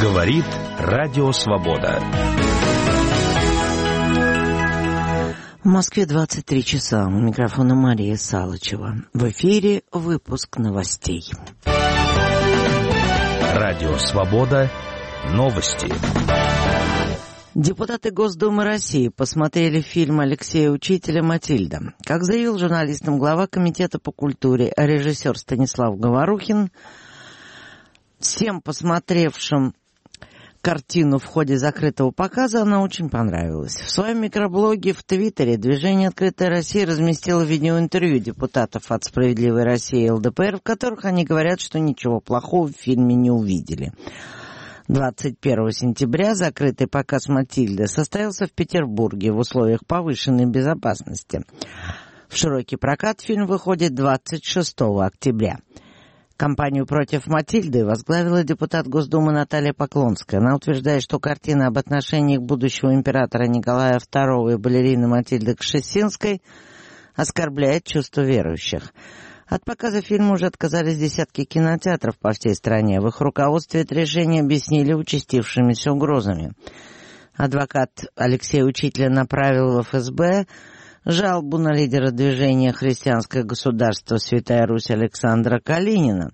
Говорит Радио Свобода. В Москве 23 часа. У микрофона Мария Салычева. В эфире выпуск новостей. Радио Свобода. Новости. Депутаты Госдумы России посмотрели фильм Алексея Учителя «Матильда». Как заявил журналистам глава Комитета по культуре, режиссер Станислав Говорухин, всем посмотревшим картину в ходе закрытого показа она очень понравилась. В своем микроблоге в Твиттере движение «Открытая Россия» разместило видеоинтервью депутатов от «Справедливой России» и ЛДПР, в которых они говорят, что ничего плохого в фильме не увидели. 21 сентября закрытый показ «Матильды» состоялся в Петербурге в условиях повышенной безопасности. В широкий прокат фильм выходит 26 октября. Кампанию против «Матильды» возглавила депутат Госдумы Наталья Поклонская. Она утверждает, что картина об отношениях будущего императора Николая II и балерины Матильды Кшесинской оскорбляет чувства верующих. От показа фильма уже отказались десятки кинотеатров по всей стране. В их руководстве это решение объяснили участившимися угрозами. Адвокат Алексея Учителя направил в ФСБ жалобу на лидера движения «Христианское государство. Святая Русь» Александра Калинина,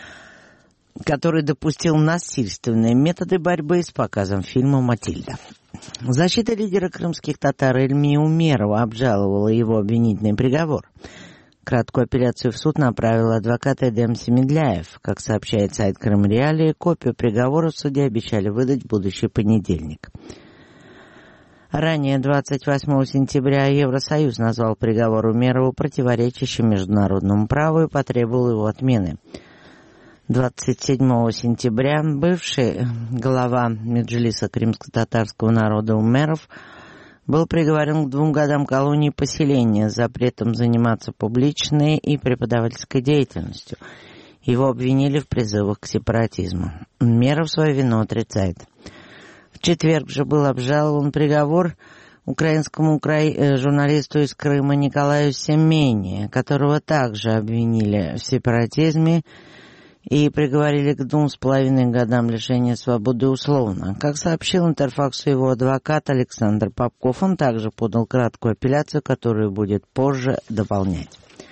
который допустил насильственные методы борьбы с показом фильма «Матильда». Защита лидера крымских татар Ильми Умерова обжаловала его обвинительный приговор. Краткую апелляцию в суд направил адвокат Эдем Семедляев. Как сообщает сайт Крым Реалии, копию приговора в суде обещали выдать в будущий понедельник. Ранее, 28 сентября, Евросоюз назвал приговор Умерова противоречащим международному праву и потребовал его отмены. 27 сентября бывший глава Меджлиса крымско-татарского народа Умеров был приговорен к 2 годам колонии поселения с запретом заниматься публичной и преподавательской деятельностью. Его обвинили в призывах к сепаратизму. Умеров свою вину отрицает. В четверг же был обжалован приговор украинскому журналисту из Крыма Николаю Семене, которого также обвинили в сепаратизме и приговорили к 2,5 годам лишения свободы условно. Как сообщил Интерфаксу его адвокат Александр Попков, он также подал краткую апелляцию, которую будет позже дополнять.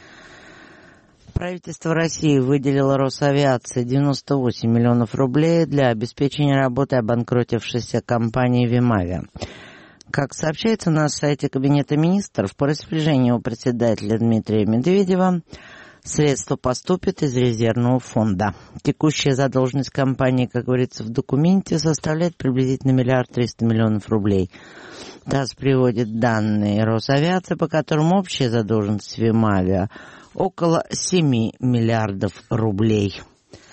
Правительство России выделило Росавиации 98 миллионов рублей для обеспечения работы обанкротившейся компании «Вимавиа». Как сообщается на сайте Кабинета министров, по распоряжению председателя Дмитрия Медведева средства поступят из резервного фонда. Текущая задолженность компании, как говорится в документе, составляет приблизительно 1 300 000 000 рублей. ТАСС приводит данные Росавиации, по которым общая задолженность «Вимавиа» около 7 миллиардов рублей.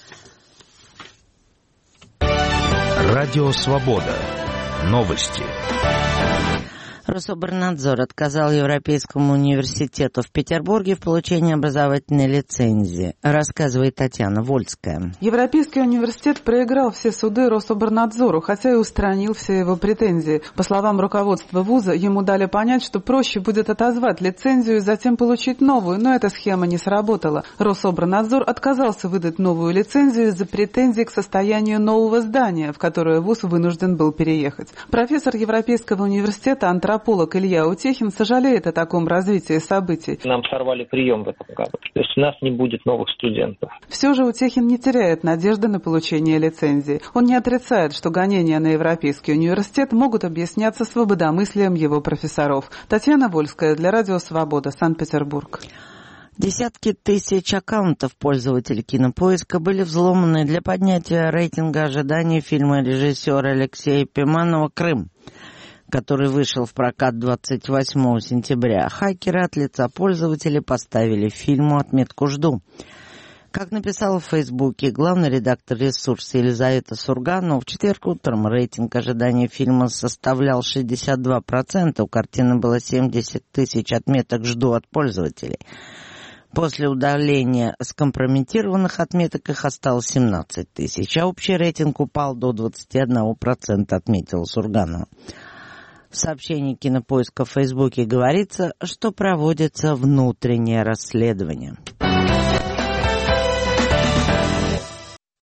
Радио Свобода. Новости. Рособорнадзор отказал Европейскому университету в Петербурге в получении образовательной лицензии, рассказывает Татьяна Вольская. Европейский университет проиграл все суды Рособорнадзору, хотя и устранил все его претензии. По словам руководства вуза, ему дали понять, что проще будет отозвать лицензию и затем получить новую, но эта схема не сработала. Рособорнадзор отказался выдать новую лицензию из-за претензий к состоянию нового здания, в которое вуз вынужден был переехать. Профессор Европейского университета антрополог Илья Утехин сожалеет о таком развитии событий. Нам сорвали прием в этом году. То есть у нас не будет новых студентов. Все же Утехин не теряет надежды на получение лицензии. Он не отрицает, что гонения на Европейский университет могут объясняться свободомыслием его профессоров. Татьяна Вольская для Радио Свобода, Санкт-Петербург. Десятки тысяч аккаунтов пользователей Кинопоиска были взломаны для поднятия рейтинга ожиданий фильма режиссера Алексея Пиманова «Крым», который вышел в прокат 28 сентября. Хакеры от лица пользователей поставили фильму отметку «Жду». Как написала в Фейсбуке главный редактор ресурса Елизавета Сурганова, в четверг утром рейтинг ожидания фильма составлял 62%, у картины было 70 тысяч отметок «Жду» от пользователей. После удаления скомпрометированных отметок их осталось 17 тысяч, а общий рейтинг упал до 21%, отметила Сурганова. В сообщении Кинопоиска в Фейсбуке говорится, что проводится внутреннее расследование.